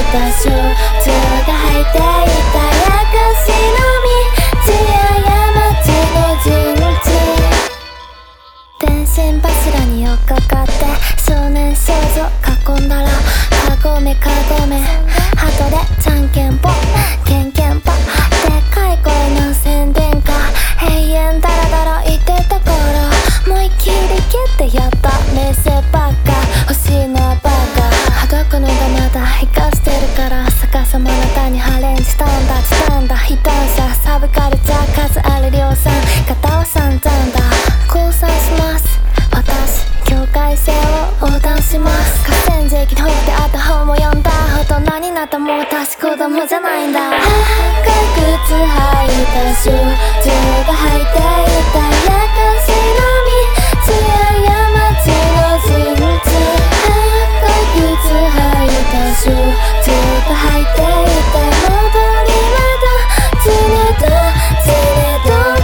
たシューズが履いていたやかしの道や山地の陣地電信柱に寄っかかって少年少女囲んだらカゴメ鳩でじゃんけんぽケンケンパでっかい声の宣伝か永遠ダラダラ言ってたから思いっきり蹴ってやったメッセばっか欲しいなバカはがくのがまだ生かしてるから逆さまなたにアレンジしたんだチタンだ非単者サブカルチャー数ある量産型は散々だ降参します私境界線を横断します河川敷の方であった本を読んだ大人になったもう私子供じゃないんだ赤靴履いたシューズが履いていたやかしの道や山地の陣地赤靴履いたシューズが履いていた戻り窓つねとつねと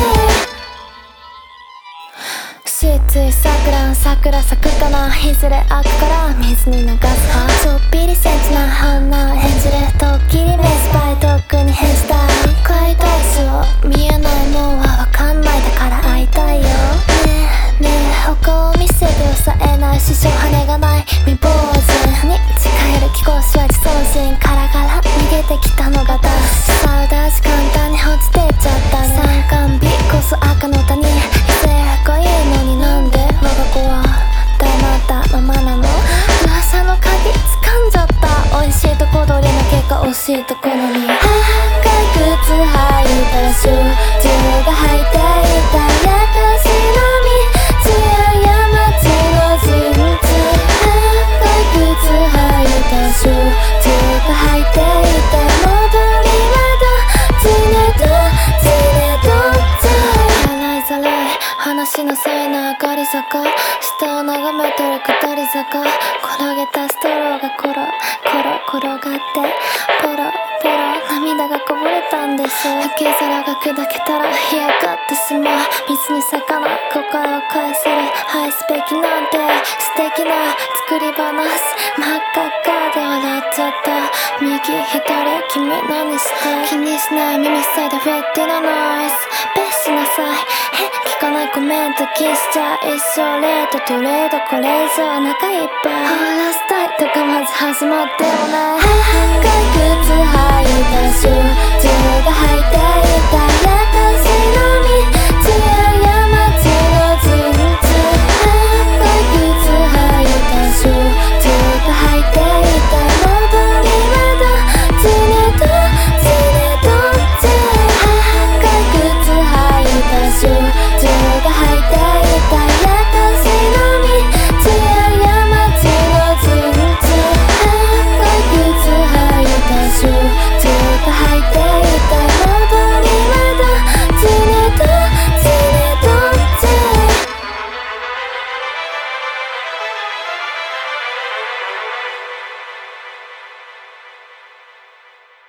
つい桜咲くかないずれ開くから水に流す派ちょっぴりセンチな花を演じるドッキリメスパイドッグに変したい解体ショー見えないもんはわかんないだから会いたいよねえねえお顔見せて抑えない師匠羽がない未亡人に近寄る貴公子は自尊心から逃げてきたのがダッシュサウダージ簡単に落ちてっちゃったね参観日こそ赤の他に異性がいいのになんで我が子は黙ったままなの噂の鍵掴んじゃった美味しいとこ取りの結果惜しいところに赤靴履いたシューズが履いていたやかしの道や山地の陣地赤靴履いたシューズが履いていた戻り窓つねとつねと洗いざるい話のせいな上がり坂下を眺めてる下り坂転げたストローがコロコロ転がってポロポロ涙がこぼれたんです受け皿が砕けたら干上がってしまう水に魚誤解を返せる愛すべきなんて素敵な作り話真っ赤っかで笑っちゃった右左君何して気にしない耳塞いだフェッティなノイズ別しなさい聞かないコメント消しちゃ一生レートトレードこれ以上中いっぱい終わらせたいとかまず始まってもない赤靴履いたシューズが